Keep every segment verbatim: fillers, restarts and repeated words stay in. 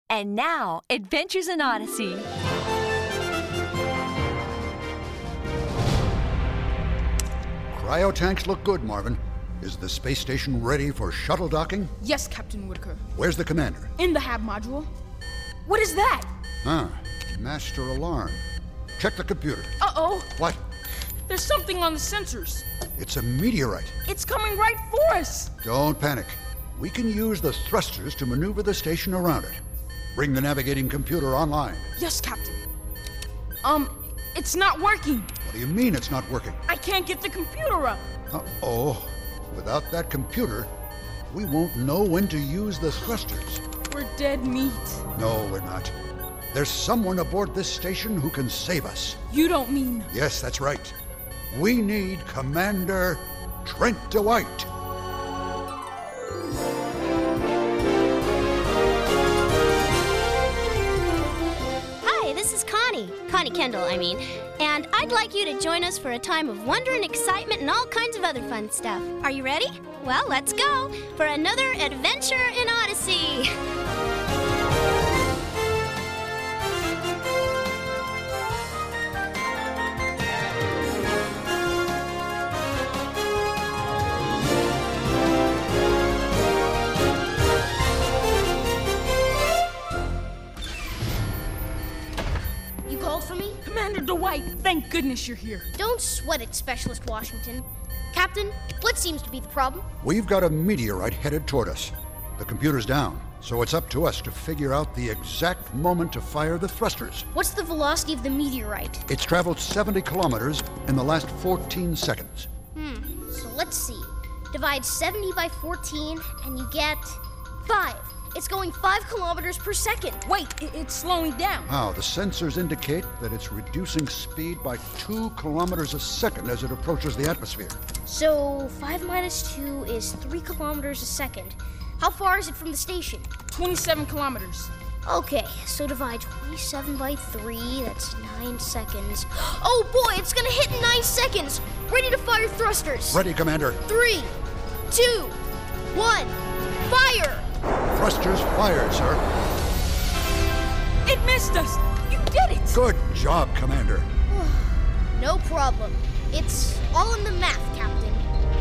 And now, Adventures in Odyssey. Cryotanks look good, Marvin. Is the space station ready for shuttle docking? Yes, Captain Whitaker. Where's the commander? In the Hab module. What is that? Ah, master alarm. Check the computer. Uh-oh. What? There's something on the sensors. It's a meteorite. It's coming right for us. Don't panic. We can use the thrusters to maneuver the station around it. Bring the navigating computer online. Yes, Captain. Um, it's not working. What do you mean it's not working? I can't get the computer up. Uh-oh. Without that computer, we won't know when to use the thrusters. We're dead meat. No, we're not. There's someone aboard this station who can save us. You don't mean... Yes, that's right. We need Commander Trent DeWitt. Hi, this is Connie. Connie Kendall, I mean. And I'd like you to join us for a time of wonder and excitement and all kinds of other fun stuff. Are you ready? Well, let's go for another adventure in Odyssey. For me? Commander DeWitt, thank goodness you're here. Don't sweat it, Specialist Washington. Captain, what seems to be the problem? We've got a meteorite headed toward us. The computer's down, so it's up to us to figure out the exact moment to fire the thrusters. What's the velocity of the meteorite? It's traveled seventy kilometers in the last fourteen seconds. Hmm, so let's see. Divide seventy by fourteen, and you get five. It's going five kilometers per second. Wait, it, it's slowing down. Wow, the sensors indicate that it's reducing speed by two kilometers a second as it approaches the atmosphere. So five minus two is three kilometers a second. How far is it from the station? twenty-seven kilometers. Okay, so divide twenty-seven by three, that's nine seconds. Oh boy, it's gonna hit in nine seconds! Ready to fire thrusters! Ready, Commander. Three, two, one, fire! Thrusters fired, sir. It missed us! You did it! Good job, Commander. No problem. It's all in the math, Captain.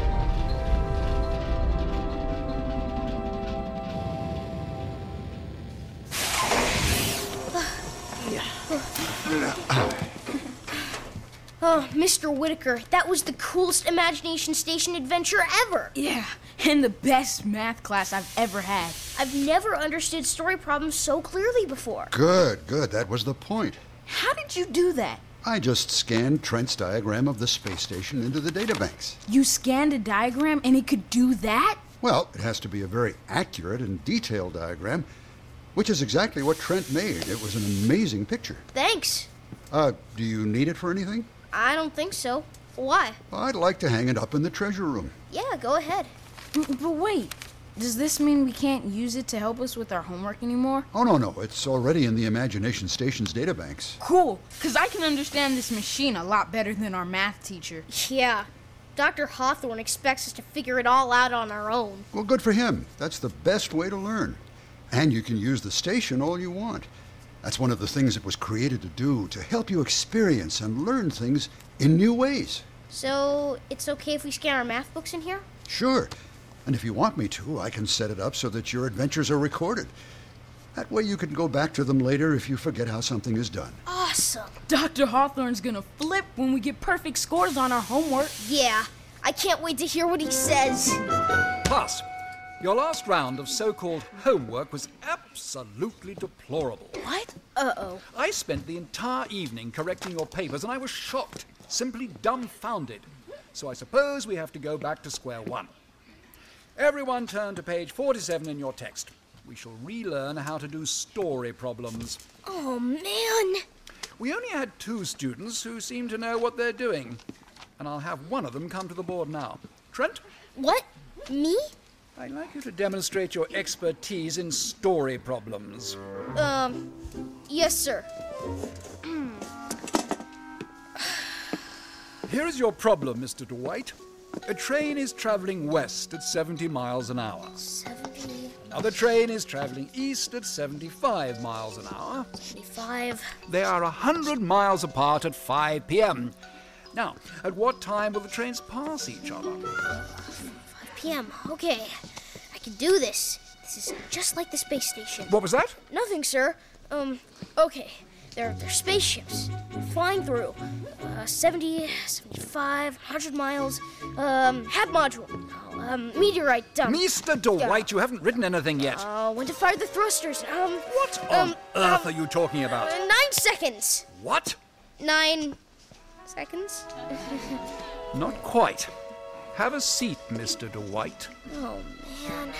Oh, Mister Whitaker, that was the coolest Imagination Station adventure ever. Yeah, and the best math class I've ever had. I've never understood story problems so clearly before. Good, good. That was the point. How did you do that? I just scanned Trent's diagram of the space station into the databanks. You scanned a diagram and it could do that? Well, it has to be a very accurate and detailed diagram, which is exactly what Trent made. It was an amazing picture. Thanks. Uh, do you need it for anything? I don't think so. Why? I'd like to hang it up in the treasure room. Yeah, go ahead. But wait, does this mean we can't use it to help us with our homework anymore? Oh, no, no. It's already in the Imagination Station's databanks. Cool, because I can understand this machine a lot better than our math teacher. Yeah. Doctor Hawthorne expects us to figure it all out on our own. Well, good for him. That's the best way to learn. And you can use the station all you want. That's one of the things it was created to do, to help you experience and learn things in new ways. So, it's okay if we scan our math books in here? Sure. And if you want me to, I can set it up so that your adventures are recorded. That way you can go back to them later if you forget how something is done. Awesome. Doctor Hawthorne's gonna flip when we get perfect scores on our homework. Yeah, I can't wait to hear what he says. Class, your last round of so-called homework was absolutely deplorable. What? Uh-oh. I spent the entire evening correcting your papers and I was shocked, simply dumbfounded. So I suppose we have to go back to square one. Everyone turn to page forty-seven in your text. We shall relearn how to do story problems. Oh, man. We only had two students who seem to know what they're doing. And I'll have one of them come to the board now. Trent? What? Me? I'd like you to demonstrate your expertise in story problems. Um, yes, sir. Here is your problem, Mister DeWitt. A train is traveling west at seventy miles an hour. seventy Now, the train is traveling east at seventy-five miles an hour. seventy-five. They are one hundred miles apart at five p.m. Now, at what time will the trains pass each other? five p.m. Okay. I can do this. This is just like the space station. What was that? Nothing, sir. Um, okay. They're, they're spaceships flying through. Uh, seventy, seventy-five, one hundred miles. Um, Hab module. Oh, um, meteorite dump. Mister Dwight, you haven't written anything yet. Uh, when to fire the thrusters. Um, What on um, earth um, are you talking about? Uh, nine seconds. What? Nine seconds? Not quite. Have a seat, Mister Dwight. Oh, man.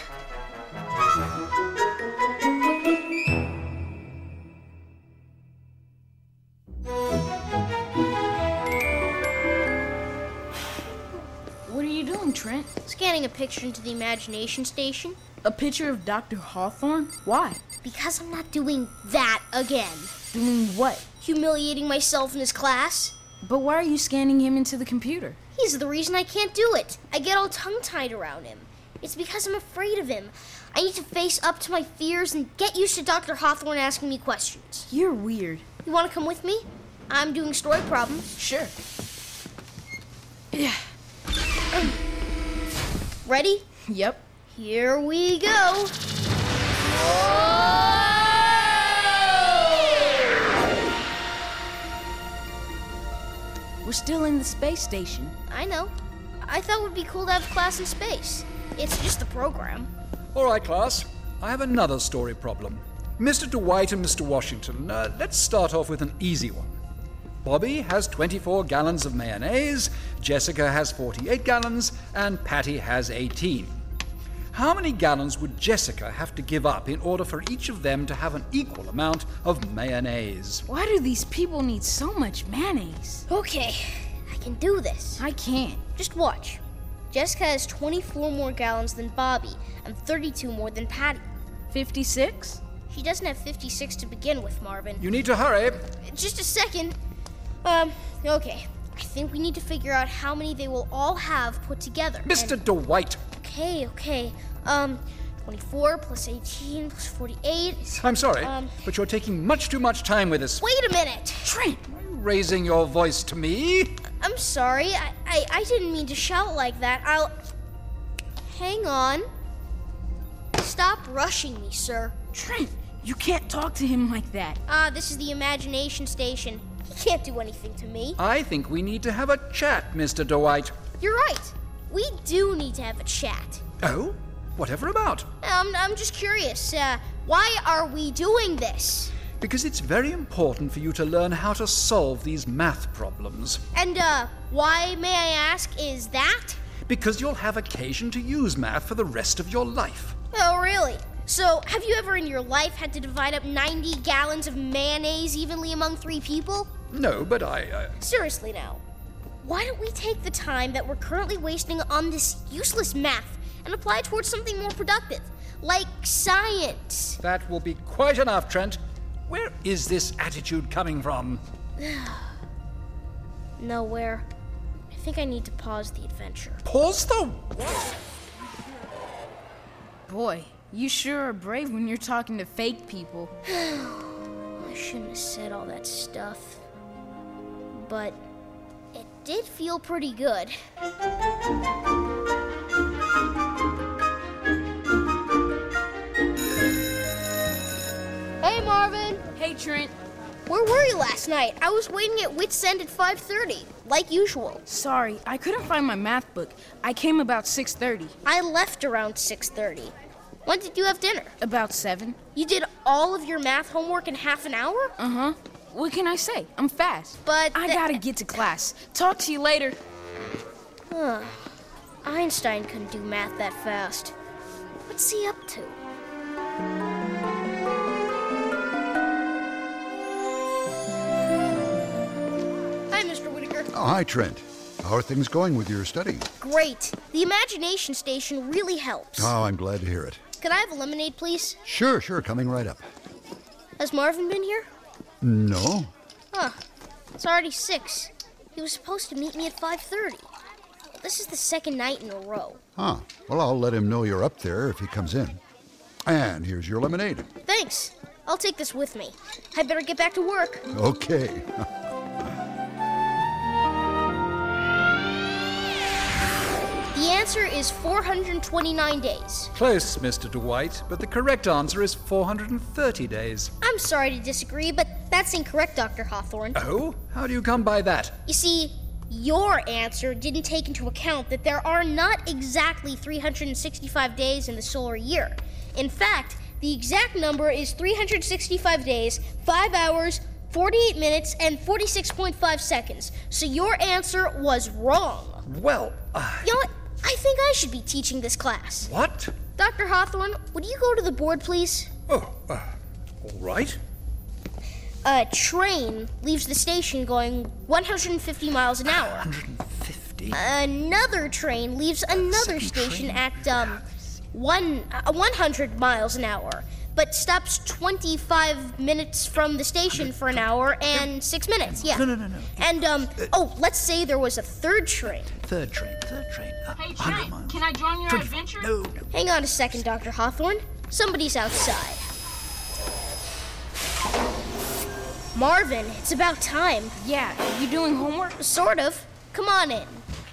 What are you doing, Trent? Scanning a picture into the imagination station. A picture of Doctor Hawthorne? Why? Because I'm not doing that again. Doing what? Humiliating myself in his class. But why are you scanning him into the computer? He's the reason I can't do it. I get all tongue-tied around him. It's because I'm afraid of him. I need to face up to my fears and get used to Doctor Hawthorne asking me questions. You're weird. You want to come with me? I'm doing story problems. Sure. Yeah. Ready? Yep. Here we go. We're still in the space station. I know. I thought it would be cool to have class in space. It's just the program. All right, class. I have another story problem. Mister Dwight and Mister Washington, uh, let's start off with an easy one. Bobby has twenty-four gallons of mayonnaise, Jessica has forty-eight gallons, and Patty has eighteen. How many gallons would Jessica have to give up in order for each of them to have an equal amount of mayonnaise? Why do these people need so much mayonnaise? Okay, I can do this. I can't. Just watch. Jessica has twenty-four more gallons than Bobby and thirty-two more than Patty. fifty-six? She doesn't have fifty-six to begin with, Marvin. You need to hurry. Just a second. Um, okay. I think we need to figure out how many they will all have put together. Mister And- Dwight, Okay, okay. Um, twenty-four plus eighteen plus forty-eight. I'm sorry, Um, but you're taking much too much time with this. Wait a minute. Trent! Are you raising your voice to me? I'm sorry. I, I, I didn't mean to shout like that. I'll... Hang on. Stop rushing me, sir. Trent! You can't talk to him like that. Ah, this is the imagination station. He can't do anything to me. I think we need to have a chat, Mister Dwight. You're right. We do need to have a chat. Oh? Whatever about? Um, I'm just curious. Uh, why are we doing this? Because it's very important for you to learn how to solve these math problems. And, uh, why, may I ask, is that? Because you'll have occasion to use math for the rest of your life. Oh, really? So, have you ever in your life had to divide up ninety gallons of mayonnaise evenly among three people? No, but I... Uh, Seriously now, why don't we take the time that we're currently wasting on this useless math and apply it towards something more productive, like science? that will be quite enough, Trent. Where is this attitude coming from? Nowhere. I think I need to pause the adventure. Pause the... Boy, you sure are brave when you're talking to fake people. I shouldn't have said all that stuff. But it did feel pretty good. Hey, Marvin. Hey, Trent. Where were you last night? I was waiting at Wits End at five thirty, like usual. Sorry, I couldn't find my math book. I came about six thirty. I left around six thirty. When did you have dinner? About seven. You did all of your math homework in half an hour? Uh-huh. What can I say? I'm fast. But I the- gotta get to class. Talk to you later. Huh. Einstein couldn't do math that fast. What's he up to? Hi, Mister Whitaker. Oh, hi, Trent. How are things going with your study? Great. The imagination station really helps. Oh, I'm glad to hear it. Could I have a lemonade, please? Sure, sure, coming right up. Has Marvin been here? No? Huh. It's already six. He was supposed to meet me at five thirty. This is the second night in a row. Huh. Well, I'll let him know you're up there if he comes in. And here's your lemonade. Thanks. I'll take this with me. I better get back to work. Okay. The answer is four hundred twenty-nine days. Close, Mister Dwight, but the correct answer is four hundred thirty days. I'm sorry to disagree, but that's incorrect, Doctor Hawthorne. Oh? How do you come by that? You see, your answer didn't take into account that there are not exactly three hundred sixty-five days in the solar year. In fact, the exact number is three hundred sixty-five days, five hours, forty-eight minutes, and forty-six point five seconds. So your answer was wrong. Well, uh, You know what? I think I should be teaching this class. what? Doctor Hawthorne, would you go to the board, please? Oh, uh, all right. A train leaves the station going one hundred fifty miles an hour. one hundred fifty. Another train leaves another Second station train. at um one uh, one hundred miles an hour, but stops twenty-five minutes from the station for an hour and six minutes. Yeah. No, no, no, no. And um oh, let's say there was a third train. Third train, third train. Uh, Hey, one hundred Trent, miles. can I join your twenty-five. adventure? No, no. Hang on a second, Doctor Hawthorne. Somebody's outside. Marvin, it's about time. Yeah, you doing homework? Sort of. Come on in.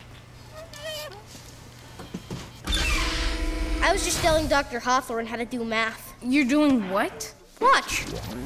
I was just telling Doctor Hawthorne how to do math. You're doing what? Watch.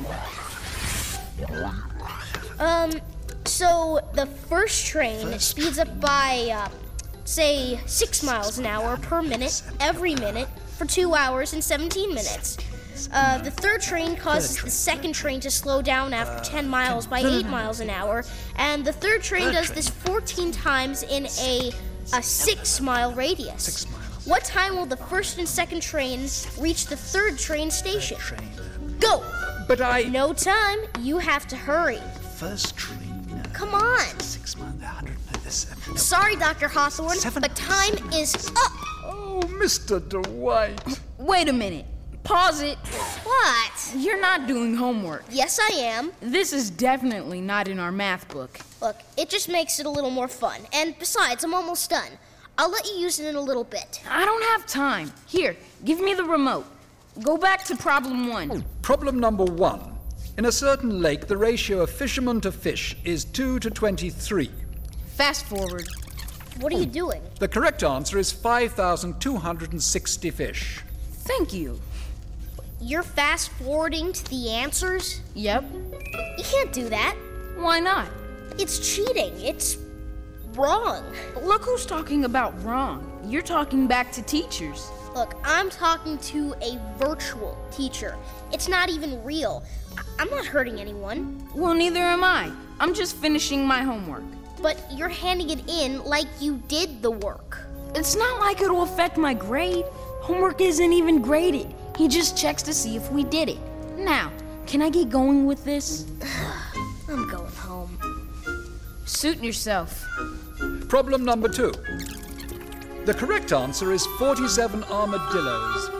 Um, so the first train speeds up by, uh, say, six miles an hour per minute, every minute, for two hours and seventeen minutes. Uh, the third train causes the second train to slow down after ten miles by eight miles an hour, and the third train does this fourteen times in a a six-mile radius. Six miles. What time will the first and second trains reach the third train station? Train. Go! But I... No time. You have to hurry. First train. uh, Come on. Six miles, one hundred. No, this, uh, no. Sorry, Doctor Hawthorne, Seven. but time is up. Oh, Mister Dwight. Wait a minute. Pause it. What? You're not doing homework. Yes, I am. This is definitely not in our math book. Look, it just makes it a little more fun. And besides, I'm almost done. I'll let you use it in a little bit. I don't have time. Here, give me the remote. Go back to problem one. Problem number one. In a certain lake, the ratio of fishermen to fish is two to twenty-three. Fast forward. What are you doing? The correct answer is five thousand two hundred sixty fish. Thank you. You're fast forwarding to the answers? Yep. You can't do that. Why not? It's cheating. It's wrong. Look who's talking about wrong. You're talking back to teachers. Look, I'm talking to a virtual teacher. It's not even real. I- I'm not hurting anyone. Well, neither am I. I'm just finishing my homework. But you're handing it in like you did the work. It's not like it'll affect my grade. Homework isn't even graded. He just checks to see if we did it. Now, can I get going with this? I'm going home. Suit yourself. Problem number two. The correct answer is forty-seven armadillos.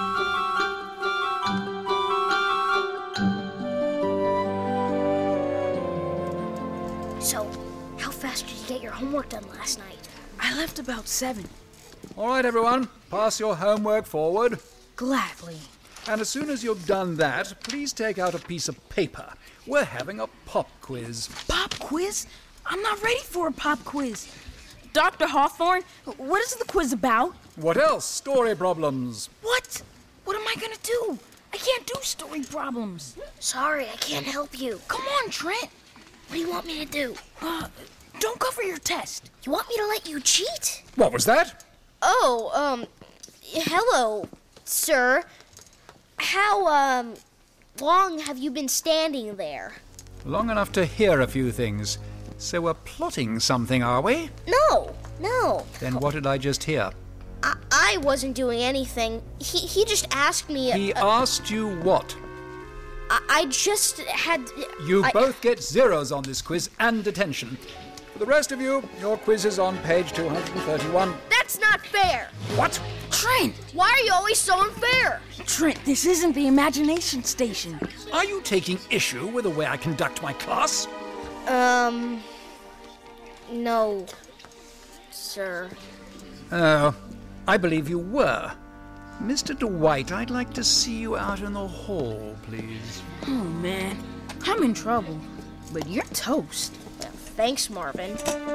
So, how fast did you get your homework done last night? I left about seven. All right, everyone, pass your homework forward. Gladly. And as soon as you've done that, please take out a piece of paper. We're having a pop quiz. Pop quiz? I'm not ready for a pop quiz. Doctor Hawthorne, what is the quiz about? What else? Story problems. What? What am I gonna do? I can't do story problems. Sorry, I can't help you. Come on, Trent. What do you want me to do? Uh, don't cover your test. You want me to let you cheat? What was that? Oh, um, hello, sir. How, um, long have you been standing there? Long enough to hear a few things. So we're plotting something, are we? No, no. Then what did I just hear? I, I wasn't doing anything. He, he just asked me. He uh, asked you what? I, I just had. You I- both get zeros on this quiz and detention. For the rest of you, your quiz is on page two hundred thirty-one. That's not fair. What? Trent! Why are you always so unfair? Trent, this isn't the imagination station. Are you taking issue with the way I conduct my class? Um. No, sir. Oh, I believe you were. Mister Dwight, I'd like to see you out in the hall, please. Oh, man. I'm in trouble. But you're toast. Thanks, Marvin.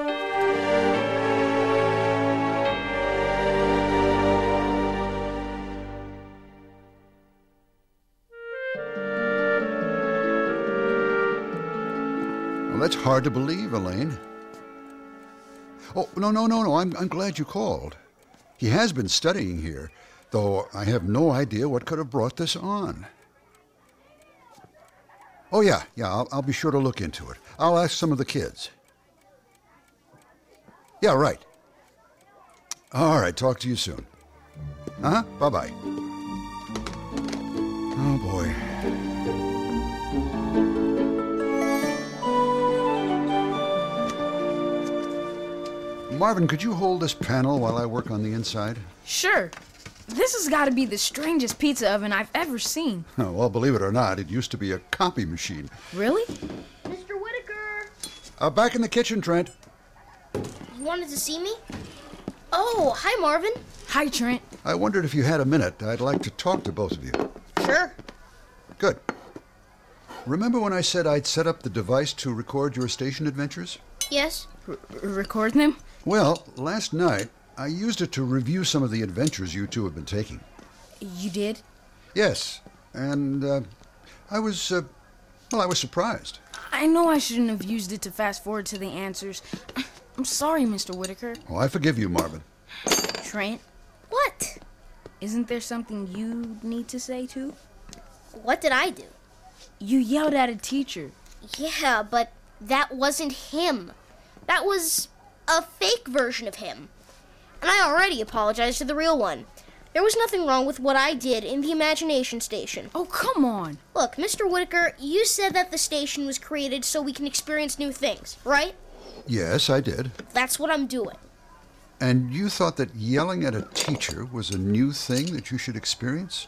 Well, that's hard to believe, Elaine. Oh, no, no, no, no. I'm, I'm glad you called. He has been studying here, though I have no idea what could have brought this on. Oh, yeah, yeah, I'll, I'll be sure to look into it. I'll ask some of the kids. Yeah, right. All right, talk to you soon. Uh-huh, bye-bye. Oh, boy. Marvin, could you hold this panel while I work on the inside? Sure. This has got to be the strangest pizza oven I've ever seen. Oh, well, believe it or not, it used to be a copy machine. Really? Mister Whitaker! Uh, back in the kitchen, Trent. You wanted to see me? Oh, hi, Marvin. Hi, Trent. I wondered if you had a minute. I'd like to talk to both of you. Sure. Good. Remember when I said I'd set up the device to record your station adventures? Yes? R- record them? Well, last night, I used it to review some of the adventures you two have been taking. You did? Yes, and uh, I was, uh, well, I was surprised. I know I shouldn't have used it to fast forward to the answers. I'm sorry, Mister Whitaker. Oh, I forgive you, Marvin. Trent, What? isn't there something you need to say, too? What did I do? You yelled at a teacher. Yeah, but that wasn't him. That was a fake version of him. And I already apologized to the real one. There was nothing wrong with what I did in the Imagination Station. Oh, come on. Look, Mister Whitaker, you said that the station was created so we can experience new things, right? Yes, I did. That's what I'm doing. And you thought that yelling at a teacher was a new thing that you should experience?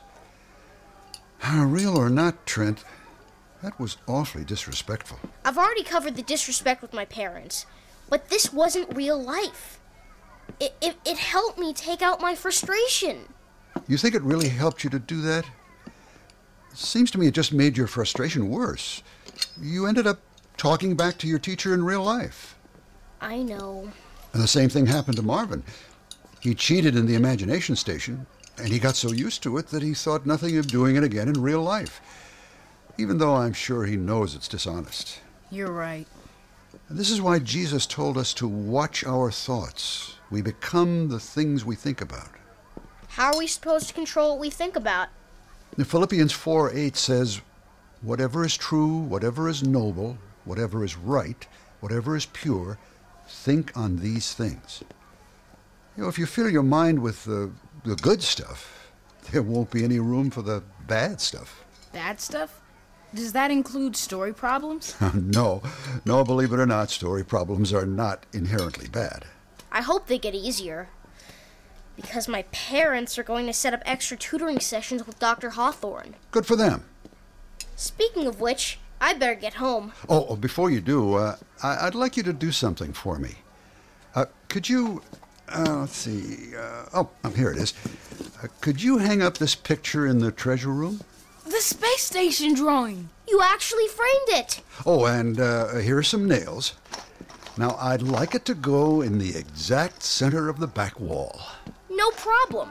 Uh, real or not, Trent, that was awfully disrespectful. I've already covered the disrespect with my parents, but this wasn't real life. It, it, it helped me take out my frustration. You think it really helped you to do that? It seems to me it just made your frustration worse. You ended up talking back to your teacher in real life. I know. And the same thing happened to Marvin. He cheated in the Imagination Station, and he got so used to it that he thought nothing of doing it again in real life, even though I'm sure he knows it's dishonest. You're right. And this is why Jesus told us to watch our thoughts. We become the things we think about. How are we supposed to control what we think about? Now, Philippians four eight says, whatever is true, whatever is noble, whatever is right, whatever is pure, think on these things. You know, if you fill your mind with the, the good stuff, there won't be any room for the bad stuff. Bad stuff? Does that include story problems? No, no, believe it or not, story problems are not inherently bad. I hope they get easier. Because my parents are going to set up extra tutoring sessions with Doctor Hawthorne. Good for them. Speaking of which, I better get home. Oh, oh, before you do, uh, I, I'd like you to do something for me. Uh, could you, uh, let's see, uh, oh, oh, here it is. Uh, could you hang up this picture in the treasure room? The space station drawing. You actually framed it. Oh, and uh, here are some nails. Now, I'd like it to go in the exact center of the back wall. No problem.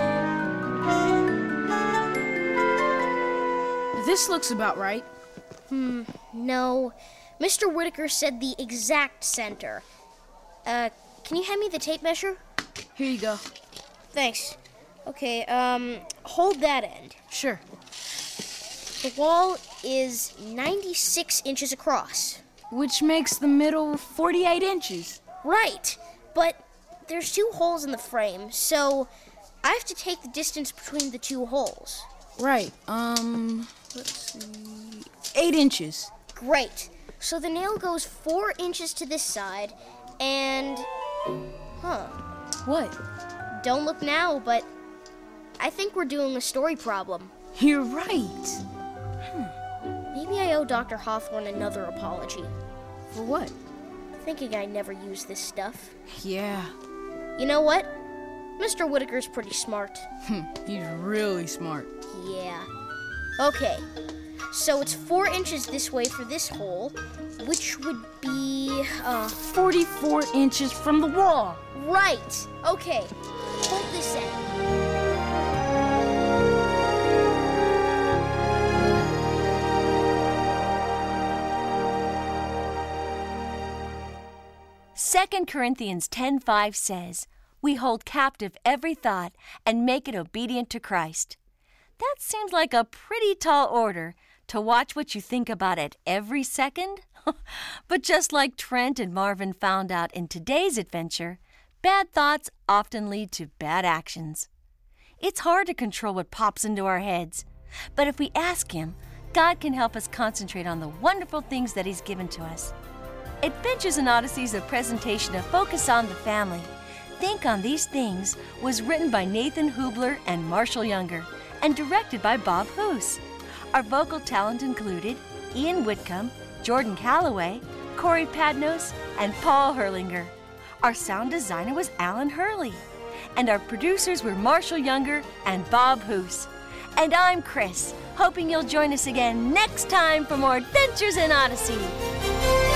This looks about right. Hmm, no. Mister Whitaker said the exact center. Uh, can you hand me the tape measure? Here you go. Thanks. Okay, um, hold that end. Sure. The wall is ninety-six inches across. Which makes the middle forty-eight inches. Right, but there's two holes in the frame, so I have to take the distance between the two holes. Right, um, let's see, eight inches. Great. So the nail goes four inches to this side, and, huh, What? don't look now, but I think we're doing a story problem. You're right. Maybe I owe Doctor Hawthorne another apology, For what? thinking I never used this stuff. Yeah. You know what? Mister Whitaker's pretty smart. He's really smart. Yeah. Okay, so it's four inches this way for this hole, which would be, uh... forty-four inches from the wall. Right. Okay, hold this end. Second Corinthians ten five says, "We hold captive every thought and make it obedient to Christ." That seems like a pretty tall order to watch what you think about it every second. But just like Trent and Marvin found out in today's adventure, bad thoughts often lead to bad actions. It's hard to control what pops into our heads, but if we ask Him, God can help us concentrate on the wonderful things that He's given to us. Adventures in Odyssey is a presentation of Focus on the Family. Think on These Things was written by Nathan Hubler and Marshall Younger and directed by Bob Hoose. Our vocal talent included Ian Whitcomb, Jordan Calloway, Corey Padnos, and Paul Herlinger. Our sound designer was Alan Hurley. And our producers were Marshall Younger and Bob Hoose. And I'm Chris, hoping you'll join us again next time for more Adventures in Odyssey.